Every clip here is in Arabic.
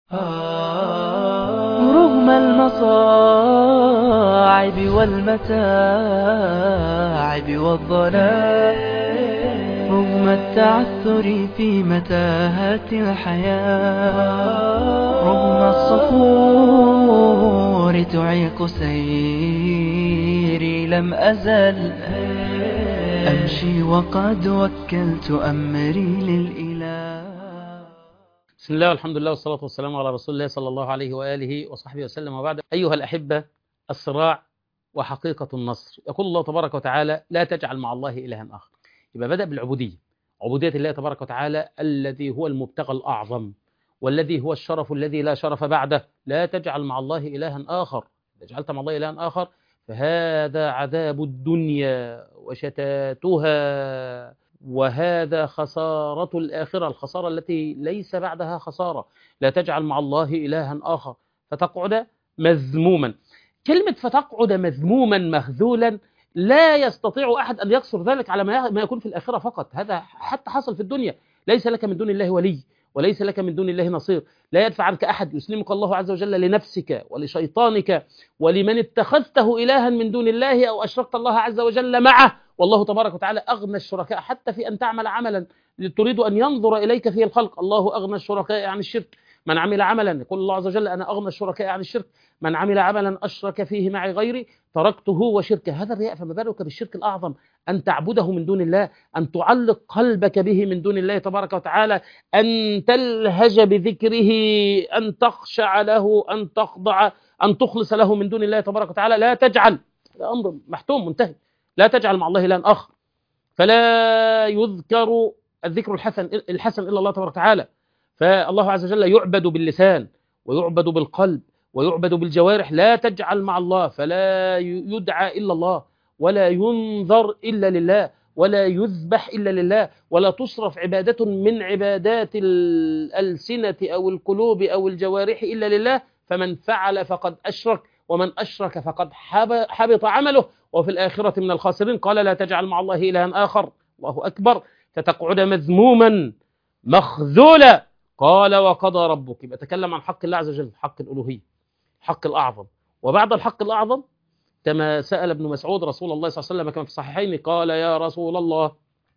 رغم المصاعب والمتاعب والضلال، رغم التعثر في متاهات الحياة، رغم الصخور تعيق سيري، لم أزل أمشي وقد وكلت أمري للإله. بسم الله والحمد لله والصلاة والسلام على رسول الله صلى الله عليه وآله وصحبه وسلم، وبعد. أيها الأحبة، الصراع وحقيقة النصر. يقول الله تبارك وتعالى: لا تجعل مع الله إلها آخر. يبقى بدأ بالعبودية، عبودية الله تبارك وتعالى الذي هو المبتغى الأعظم والذي هو الشرف الذي لا شرف بعده. لا تجعل مع الله إلها آخر. إذا جعلت مع الله إلها آخر فهذا عذاب الدنيا وشتاتها، وهذا خسارة الآخرة، الخسارة التي ليس بعدها خسارة. لا تجعل مع الله إلها آخر فتقعد مذموما. كلمة فتقعد مذموما مخذولا لا يستطيع أحد أن يقصر ذلك على ما يكون في الآخرة فقط. هذا حتى حصل في الدنيا. ليس لك من دون الله ولي، وليس لك من دون الله نصير. لا يدفع عنك أحد. يسلمك الله عز وجل لنفسك ولشيطانك ولمن اتخذته إلها من دون الله أو أشركت الله عز وجل معه. والله تبارك وتعالى أغنى الشركاء حتى في أن تعمل عملا تريد أن ينظر إليك فيه الخلق. الله أغنى الشركاء عن الشرك. من عمل عملا، يقول الله عز وجل: أنا أغنى الشركاء عن الشرك. من عمل عملا أشرك فيه معي غيري تركته وشركه. هذا الرياء، فما بالك بالشرك الأعظم، أن تعبده من دون الله، أن تعلق قلبك به من دون الله تبارك وتعالى، أن تلهج بذكره، أن تخشع له، أن تخضع، أن تخلص له من دون الله تبارك وتعالى. لا تجعل، الأمر محتوم منتهي. لا تجعل مع الله إلها آخر. فلا يذكر الذكر الحسن إلا الله تبارك وتعالى. فالله عز وجل يعبد باللسان ويعبد بالقلب ويعبد بالجوارح. لا تجعل مع الله، فلا يدعى إلا الله، ولا ينظر إلا لله، ولا يذبح إلا لله، ولا تصرف عبادة من عبادات الألسنة أو القلوب أو الجوارح إلا لله. فمن فعل فقد أشرك، ومن أشرك فقد حبط عمله، وفي الآخرة من الخاسرين. قال: لا تجعل مع الله إلها آخر. الله أكبر. فتقعد مذموما مخذولا. قال: وقضى ربك. يبقى تكلم عن حق الله عز وجل، حق الألوهية، حق الأعظم. وبعد الحق الأعظم، كما سأل ابن مسعود رسول الله صلى الله عليه وسلم كما في الصحيحين، قال: يا رسول الله،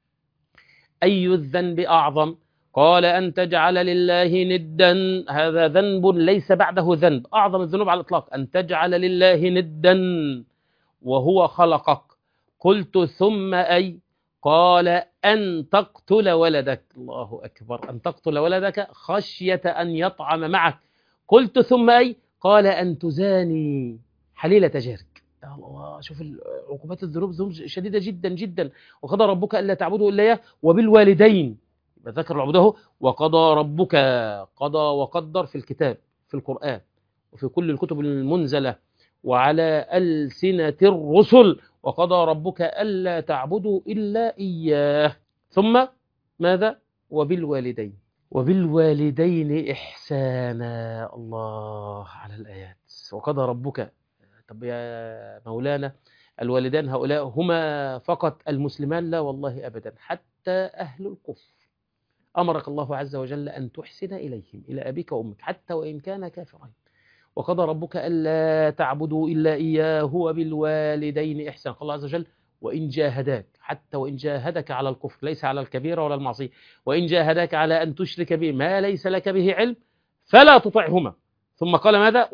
أي الذنب أعظم؟ قال: أن تجعل لله ندا. هذا ذنب ليس بعده ذنب، أعظم الذنوب على الإطلاق أن تجعل لله ندا وهو خلقك. قلت: ثم أي؟ قال: أن تقتل ولدك. الله أكبر. أن تقتل ولدك خشية أن يطعم معك. قلت: ثم أي؟ قال: أن تزاني حليلة جارك. يا الله، شوف عقوبات الذنوب، ذنوب شديدة جدا جدا. وقضى ربك ألا تعبدوا إلا إياه وبالوالدين. ذكر العبده. وقضى ربك، قضى وقدر في الكتاب، في القرآن، وفي كل الكتب المنزلة، وعلى ألسنة الرسل. وقضى ربك ألا تعبدوا إلا إياه. ثم ماذا؟ وبالوالدين، وبالوالدين إحسانا. الله على الآيات. وقضى ربك. طب يا مولانا، الوالدان هؤلاء هما فقط المسلمان؟ لا والله أبدا، حتى أهل الكفر أمرك الله عز وجل أن تحسن إليهم، إلى أبيك وأمك، حتى وإن كان كافرين. وقضى ربك ألا تعبدوا إلا إياه وبالوالدين إحسانا. قال الله عز وجل: وإن جاهداك، حتى وإن جاهدك على الكفر، ليس على الكبيرة ولا المعصية، وإن جاهداك على أن تشرك به ما ليس لك به علم فلا تطعهما. ثم قال ماذا؟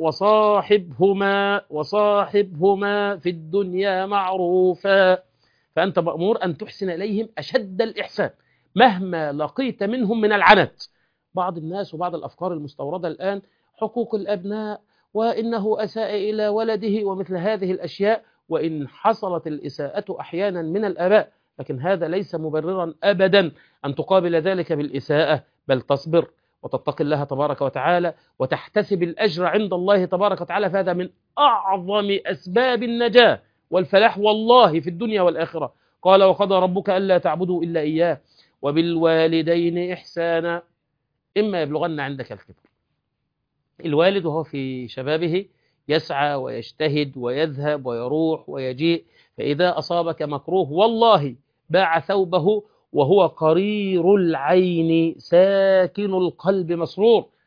وصاحبهما في الدنيا معروفا. فأنت مأمور أن تحسن إليهم أشد الإحسان مهما لقيت منهم من العنت. بعض الناس وبعض الأفكار المستوردة الآن: حقوق الأبناء، وإنه أساء إلى ولده، ومثل هذه الأشياء. وإن حصلت الإساءة أحيانا من الآباء، لكن هذا ليس مبررا أبدا أن تقابل ذلك بالإساءة، بل تصبر وتتقي الله تبارك وتعالى وتحتسب الأجر عند الله تبارك وتعالى. فهذا من أعظم أسباب النجاة والفلاح والله في الدنيا والآخرة. قال: وقضى ربك ألا تعبدوا إلا إياه وبالوالدين إحسانا إما يبلغن عندك الكبر. الوالد وهو في شبابه يسعى ويجتهد ويذهب ويروح ويجيء، فإذا أصابك مكروه والله باع ثوبه وهو قرير العين ساكن القلب مسرور.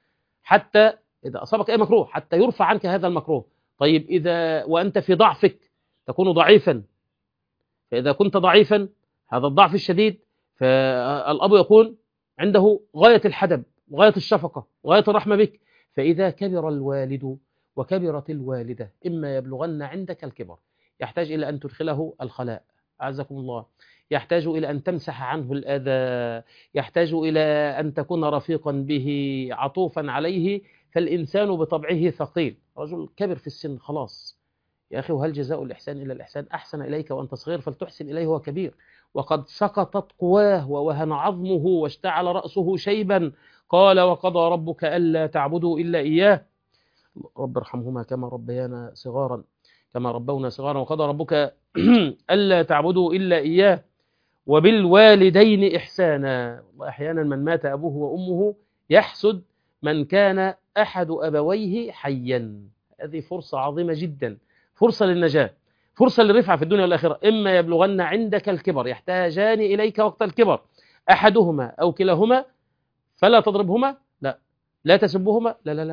حتى إذا أصابك أي مكروه حتى يرفع عنك هذا المكروه. طيب إذا وأنت في ضعفك تكون ضعيفا، فإذا كنت ضعيفا هذا الضعف الشديد فالأب يكون عنده غاية الحدب وغاية الشفقة وغاية الرحمة بك. فإذا كبر الوالد وكبرت الوالدة إما يبلغن عندك الكبر يحتاج إلى أن تدخله الخلاء أعزكم الله، يحتاج إلى أن تمسح عنه الأذى، يحتاج إلى أن تكون رفيقا به عطوفا عليه. فالإنسان بطبعه ثقيل، رجل كبر في السن خلاص يا أخي، وهل جزاء الإحسان إلا الإحسان؟ أحسن إليك وأنت صغير فلتحسن إليه وهو كبير، وقد سقطت قواه ووهن عظمه واشتعل رأسه شيبا. قال وقضى ربك ألا تعبدوا إلا إياه، رب ارحمهما كما ربيانا صغارا كما ربونا صغارا، وقضى ربك ألا تعبدوا إلا إياه وبالوالدين إحسانا. أحيانا من مات أبوه وأمه يحسد من كان أحد أبويه حيا. هذه فرصة عظيمة جدا، فرصة للنجاة، فرصة للرفعة في الدنيا والآخرة. إما يبلغن عندك الكبر، يحتاجان إليك وقت الكبر، أحدهما أو كلاهما فلا تضربهما، لا تسبهما،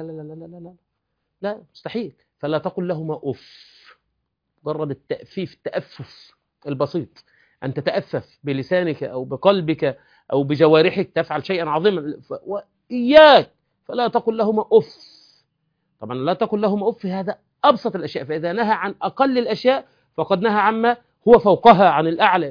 لا مستحيل. فلا تقل لهما أف، مجرد التأفف البسيط، أن تتأفف بلسانك أو بقلبك أو بجوارحك تفعل شيئا عظيما، وإياك فلا تقل لهما أف. طبعا لا تقل لهما أف هذا أبسط الأشياء، فإذا نهى عن أقل الأشياء فقد نهى عما هو فوقها عن الأعلى.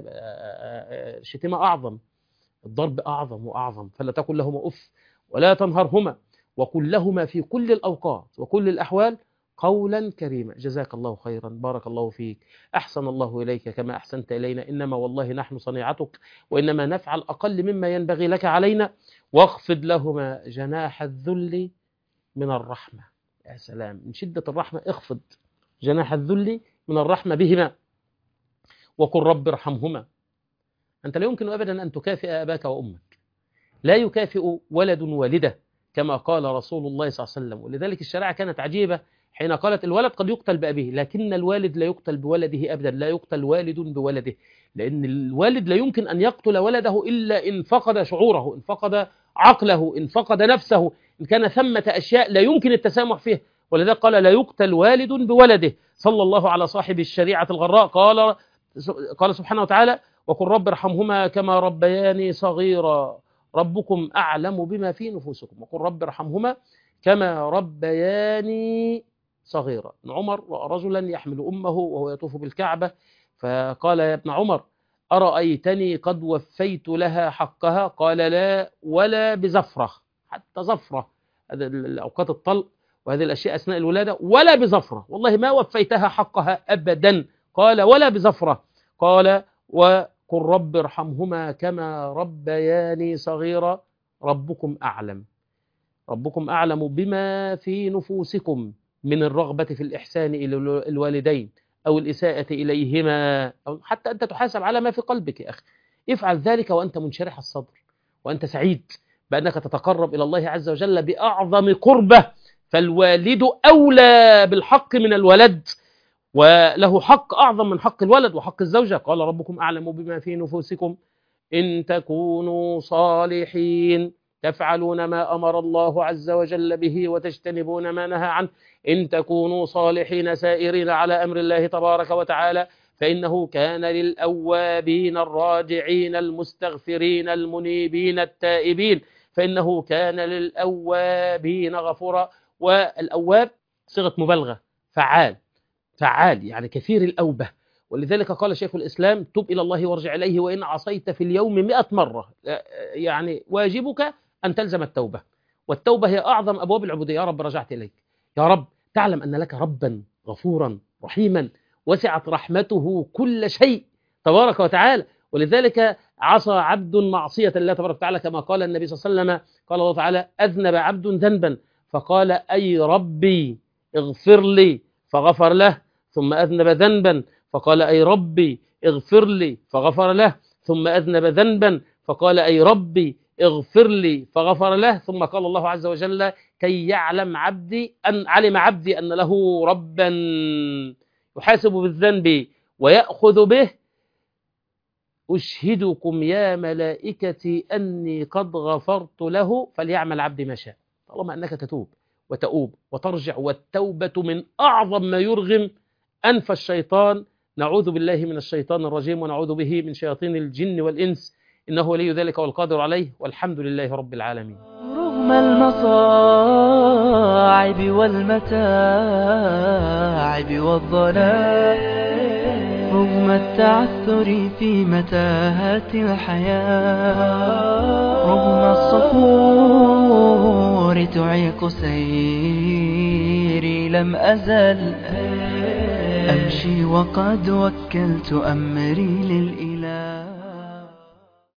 الشتيمة أعظم، الضرب أعظم وأعظم. فلا تقل لهما أف ولا تنهرهما، وقل لهما في كل الأوقات وكل الأحوال قولا كريما. جزاك الله خيرا، بارك الله فيك، أحسن الله إليك كما أحسنت إلينا، إنما والله نحن صنيعتك وإنما نفعل أقل مما ينبغي لك علينا. واخفض لهما جناح الذل من الرحمة. يا سلام، من شدة الرحمة اخفض جناح الذل من الرحمة بهما، وقل رب ارحمهما. أنت لا يمكن أبدا أن تكافئ أباك وأمك، لا يكافئ ولد والده كما قال رسول الله صلى الله عليه وسلم. ولذلك الشريعة كانت عجيبة حين قالت الولد قد يقتل بأبيه، لكن الوالد لا يقتل بولده أبدا، لا يقتل والد بولده، لأن الوالد لا يمكن أن يقتل ولده إلا إن فقد شعوره، إن فقد عقله، إن فقد نفسه، إن كان ثمة أشياء لا يمكن التسامح فيها. ولذلك قال لا يقتل والد بولده. صلى الله على صاحب الشريعة الغراء، قال سبحانه وتعالى وقل رب ارحمهما كما ربياني صغيرا ربكم أعلم بما في نفوسكم. وقل رب ارحمهما كما ربياني صغيرا. ابن عمر رأى رجلا يحمل أمه وهو يطوف بالكعبة، فقال يا ابن عمر أرأيتني قد وفيت لها حقها؟ قال لا ولا بزفرة، حتى زفرة هذا الأوقات الطلق وهذه الأشياء أثناء الولادة، ولا بزفرة، والله ما وفيتها حقها أبدا. قال ولا بزفرة. قال وقل رب ارحمهما كما ربياني صغيرا ربكم أعلم، ربكم أعلم بما في نفوسكم من الرغبة في الإحسان إلى الوالدين أو الإساءة إليهما، أو حتى أنت تحاسب على ما في قلبك يا أخي. افعل ذلك وأنت منشرح الصدر وأنت سعيد بأنك تتقرب إلى الله عز وجل بأعظم قربة. فالوالد أولى بالحق من الولد، وله حق أعظم من حق الولد وحق الزوجة. قال ربكم أعلم بما في نفوسكم إن تكونوا صالحين تفعلون ما أمر الله عز وجل به وتجتنبون ما نهى عنه، إن تكونوا صالحين سائرين على أمر الله تبارك وتعالى فإنه كان للأوابين الراجعين المستغفرين المنيبين التائبين، فإنه كان للأوابين غفورا. والأواب صيغة مبالغة، فعال يعني كثير الأوبة. ولذلك قال شيخ الإسلام تب إلى الله وارجع إليه وإن عصيت في اليوم 100 مرة. يعني واجبك أن تلزم التوبة، والتوبة هي أعظم أبواب العبودية. يا رب رجعت إليك، يا رب تعلم أن لك ربا غفورا رحيما وسعت رحمته كل شيء تبارك وتعالى. ولذلك عصى عبد معصية الله تبارك وتعالى كما قال النبي صلى الله عليه وسلم، قال الله تعالى أذنب عبد ذنبا فقال أي ربي اغفر لي فغفر له، ثم أذنب ذنبا فقال أي ربي اغفر لي فغفر له، ثم أذنب ذنبا فقال أي ربي اغفر لي فغفر له، ثم قال الله عز وجل كي يعلم عبدي علم عبدي أن له ربا يحاسب بالذنب ويأخذ به أشهدكم يا ملائكتي أني قد غفرت له فليعمل عبدي ما شاء. طالما أنك تتوب وتؤوب وترجع، والتوبة من أعظم ما يرغم أنف الشيطان. نعوذ بالله من الشيطان الرجيم ونعوذ به من شياطين الجن والإنس، إنه ولي ذلك والقادر عليه، والحمد لله رب العالمين. رغم المصاعب والمتاعب والضلال، رغم التعثر في متاهات الحياة، رغم الصخور تعيق سيري، لم أزل أمشي وقد وكلت أمري للإله.